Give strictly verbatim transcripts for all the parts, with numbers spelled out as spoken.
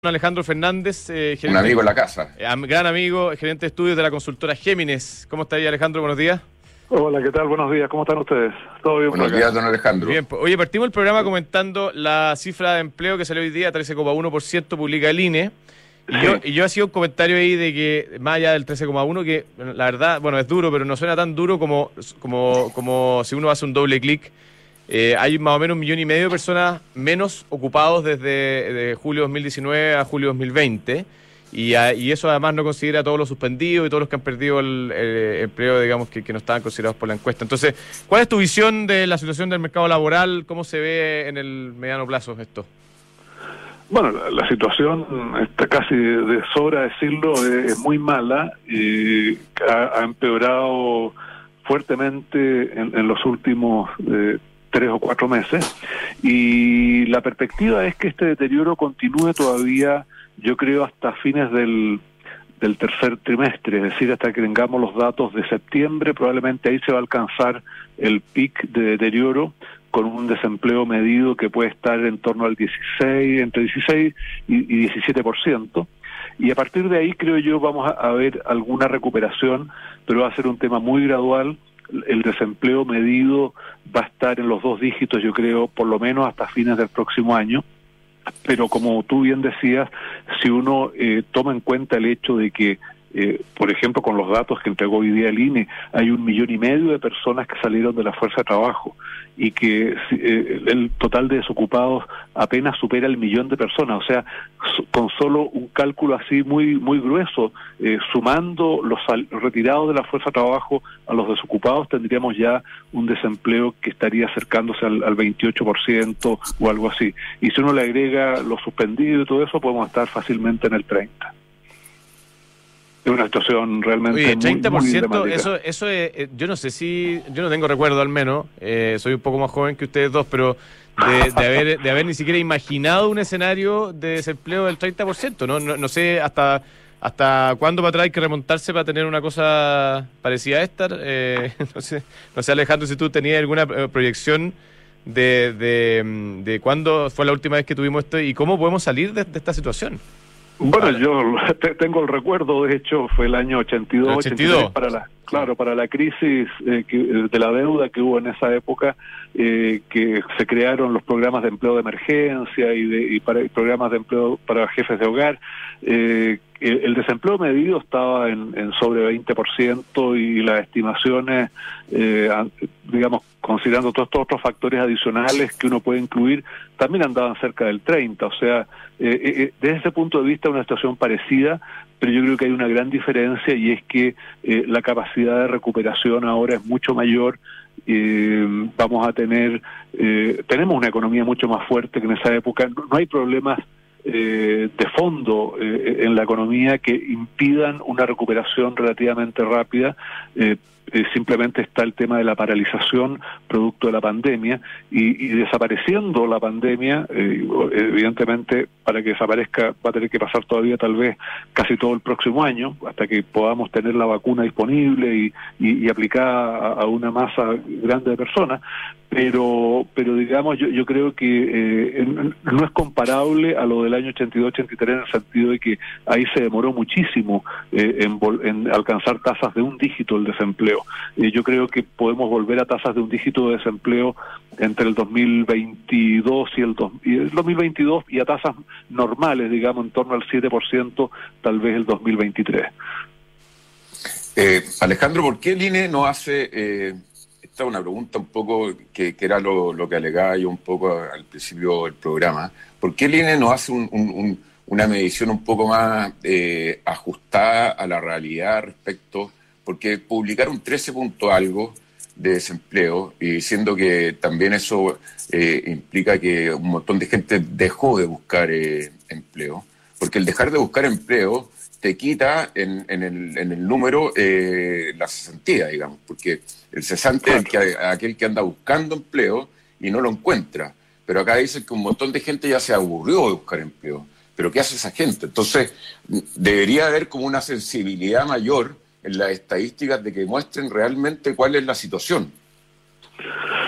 Alejandro Fernández, eh, gerente, un amigo en la casa. Eh, gran amigo, gerente de estudios de la consultora Géminis. ¿Cómo está ahí, Alejandro? Buenos días. Hola, ¿qué tal? Buenos días. ¿Cómo están ustedes? ¿Todo bien? Buenos días, don Alejandro. Bien, pues, oye, partimos el programa comentando la cifra de empleo que salió hoy día, trece coma uno por ciento, publica el I N E. Y, sí. yo, y yo hacía un comentario ahí de que, más allá del trece coma uno, que la verdad, bueno, es duro, pero no suena tan duro como, como, como si uno hace un doble clic. Eh, hay más o menos un millón y medio de personas menos ocupados desde de julio dos mil diecinueve a julio dos mil veinte y, a, y eso además no considera a todos los suspendidos y todos los que han perdido el, el empleo, digamos, que, que no estaban considerados por la encuesta. Entonces, ¿cuál es tu visión de la situación del mercado laboral? ¿Cómo se ve en el mediano plazo esto? Bueno, la, la situación está casi de, de sobra decirlo, es, es muy mala y ha, ha empeorado fuertemente en, en los últimos eh, tres o cuatro meses, y la perspectiva es que este deterioro continúe todavía, yo creo, hasta fines del, del tercer trimestre, es decir, hasta que tengamos los datos de septiembre. Probablemente ahí se va a alcanzar el pic de deterioro, con un desempleo medido que puede estar en torno al dieciséis, entre dieciséis y diecisiete por ciento, y a partir de ahí creo yo vamos a ver alguna recuperación, pero va a ser un tema muy gradual. El desempleo medido va a estar en los dos dígitos, yo creo, por lo menos hasta fines del próximo año. Pero como tú bien decías, si uno eh, toma en cuenta el hecho de que, eh, por ejemplo, con los datos que entregó hoy día el I N E, hay un millón y medio de personas que salieron de la fuerza de trabajo y que eh, el total de desocupados apenas supera el millón de personas. O sea, su, con solo un cálculo así muy muy grueso, eh, sumando los sal, retirados de la fuerza de trabajo a los desocupados, tendríamos ya un desempleo que estaría acercándose al, al veintiocho por ciento o algo así. Y si uno le agrega los suspendidos y todo eso, podemos estar fácilmente en el treinta por ciento. Es una situación realmente Oye, treinta por ciento, muy, muy eso, eso es, eh, yo no sé si, yo no tengo recuerdo al menos, eh, soy un poco más joven que ustedes dos, pero de, de haber de haber ni siquiera imaginado un escenario de desempleo del treinta por ciento, ¿no? No, no sé hasta hasta cuándo para atrás hay que remontarse para tener una cosa parecida a esta. Eh, no sé, no sé, Alejandro, si tú tenías alguna proyección de, de, de cuándo fue la última vez que tuvimos esto y cómo podemos salir de, de esta situación. Bueno, vale. Yo te, tengo el recuerdo, de hecho, fue el año ochenta y dos, ochenta y dos. ochenta y tres, para la, claro, para la crisis eh, que, de la deuda que hubo en esa época, eh, que se crearon los programas de empleo de emergencia y, de, y, para, y programas de empleo para jefes de hogar. Eh, el, el desempleo medido estaba en, en sobre veinte por ciento y las estimaciones, eh, digamos, considerando todos estos otros factores adicionales que uno puede incluir, también andaban cerca del treinta por ciento. O sea, eh, eh, desde ese punto de vista una situación parecida, pero yo creo que hay una gran diferencia, y es que eh, la capacidad de recuperación ahora es mucho mayor. Eh, vamos a tener, eh, tenemos una economía mucho más fuerte que en esa época. No, no hay problemas eh, de fondo eh, en la economía que impidan una recuperación relativamente rápida. Eh, Eh, simplemente está el tema de la paralización producto de la pandemia, y, y desapareciendo la pandemia, eh, evidentemente para que desaparezca va a tener que pasar todavía tal vez casi todo el próximo año, hasta que podamos tener la vacuna disponible y, y, y aplicada a, a una masa grande de personas. Pero, pero digamos, yo, yo creo que eh, no es comparable a lo del año ochenta y dos ochenta y tres, en el sentido de que ahí se demoró muchísimo eh, en, en alcanzar tasas de un dígito el desempleo. Eh, yo creo que podemos volver a tasas de un dígito de desempleo entre el dos mil veintidós y el, dos, y el dos mil veintidós, y a tasas normales, digamos, en torno al siete por ciento, tal vez el dos mil veintitrés. Eh, Alejandro, ¿por qué el I N E no hace... Eh... Esta es una pregunta un poco que, que era lo, lo que alegaba yo un poco al principio del programa. ¿Por qué el I N E no hace un, un, un, una medición un poco más eh, ajustada a la realidad respecto? Porque publicar un trece punto algo de desempleo, y siendo que también eso eh, implica que un montón de gente dejó de buscar eh, empleo, porque el dejar de buscar empleo te quita en, en, el, en el número eh, la cesantía, digamos, porque el cesante es el que, aquel que anda buscando empleo y no lo encuentra. Pero acá dicen que un montón de gente ya se aburrió de buscar empleo. ¿Pero qué hace esa gente? Entonces, debería haber como una sensibilidad mayor en las estadísticas de que muestren realmente cuál es la situación.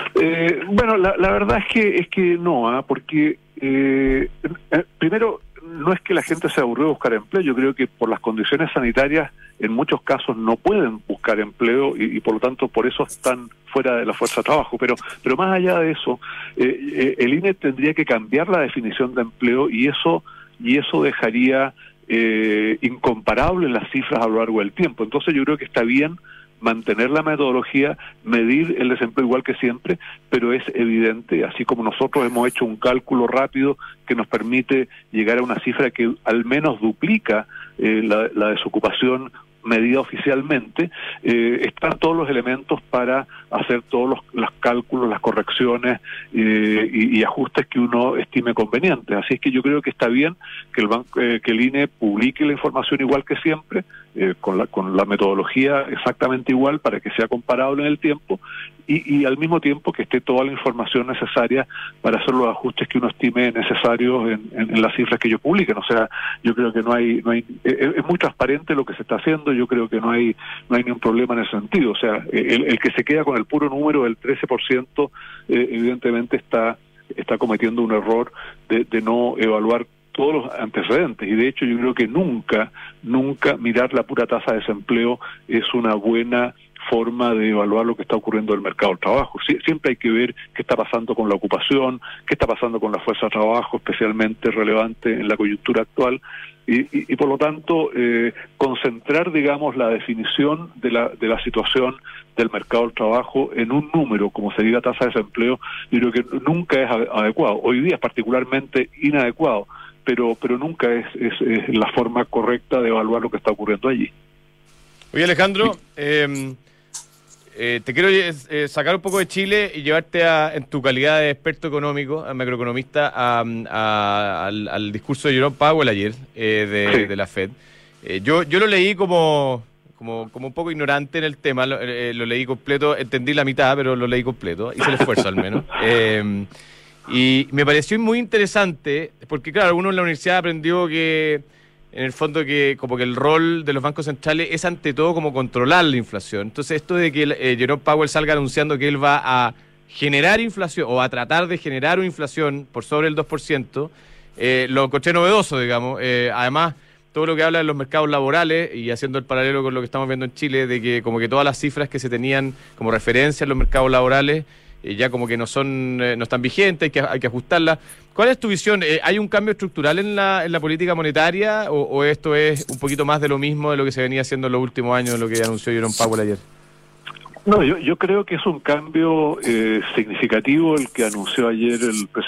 Eh, bueno, la, la verdad es que es que no, ¿eh? porque eh, eh, primero no es que la gente se aburrió de buscar empleo, yo creo que por las condiciones sanitarias en muchos casos no pueden buscar empleo y, y por lo tanto por eso están fuera de la fuerza de trabajo. Pero, pero más allá de eso, eh, eh, el I N E tendría que cambiar la definición de empleo y eso, y eso dejaría eh, incomparable las cifras a lo largo del tiempo. Entonces yo creo que está bien mantener la metodología, medir el desempleo igual que siempre, pero es evidente, así como nosotros hemos hecho un cálculo rápido que nos permite llegar a una cifra que al menos duplica eh, la, la desocupación medida oficialmente, eh, están todos los elementos para hacer todos los, los cálculos, las correcciones eh, y, y ajustes que uno estime convenientes. Así es que yo creo que está bien que el banco, eh, que el I N E publique la información igual que siempre, eh, con la con la metodología exactamente igual para que sea comparable en el tiempo y, y al mismo tiempo que esté toda la información necesaria para hacer los ajustes que uno estime necesarios en, en, en las cifras que ellos publiquen. O sea, yo creo que no hay, no hay es, es muy transparente lo que se está haciendo. Yo creo que no hay no hay ningún problema en ese sentido. O sea, el, el que se queda con el puro número del trece por ciento eh, evidentemente está está cometiendo un error de, de no evaluar todos los antecedentes, y de hecho yo creo que nunca, nunca mirar la pura tasa de desempleo es una buena forma de evaluar lo que está ocurriendo en el mercado del trabajo. Sie siempre hay que ver qué está pasando con la ocupación, qué está pasando con la fuerza de trabajo, especialmente relevante en la coyuntura actual, y, y, y por lo tanto eh, concentrar, digamos, la definición de la, de la situación del mercado del trabajo en un número, como sería la tasa de desempleo, yo creo que nunca es adecuado. Hoy día es particularmente inadecuado, pero pero nunca es, es, es la forma correcta de evaluar lo que está ocurriendo allí. Oye, Alejandro, eh, eh, te quiero eh, sacar un poco de Chile y llevarte a, en tu calidad de experto económico, a macroeconomista, a, a, al, al discurso de Jerome Powell ayer eh, de, sí. de la Fed. Eh, yo, yo lo leí como, como, como un poco ignorante en el tema, lo, eh, lo leí completo, entendí la mitad, pero lo leí completo, hice el esfuerzo al menos. Eh, Y me pareció muy interesante, porque claro, uno en la universidad aprendió que, en el fondo, que como que el rol de los bancos centrales es ante todo como controlar la inflación. Entonces esto de que eh, Jerome Powell salga anunciando que él va a generar inflación, o a tratar de generar una inflación por sobre el dos por ciento, eh, lo encontré novedoso, digamos. Eh, además, todo lo que habla de los mercados laborales, y haciendo el paralelo con lo que estamos viendo en Chile, de que como que todas las cifras que se tenían como referencia en los mercados laborales, Eh, ya como que no son eh, no están vigentes, hay que, hay que ajustarlas. ¿Cuál es tu visión? Eh, ¿Hay un cambio estructural en la, en la política monetaria o, o esto es un poquito más de lo mismo de lo que se venía haciendo en los últimos años, lo que anunció Jerome Powell ayer? No, yo, yo creo que es un cambio eh, significativo el que anunció ayer el presidente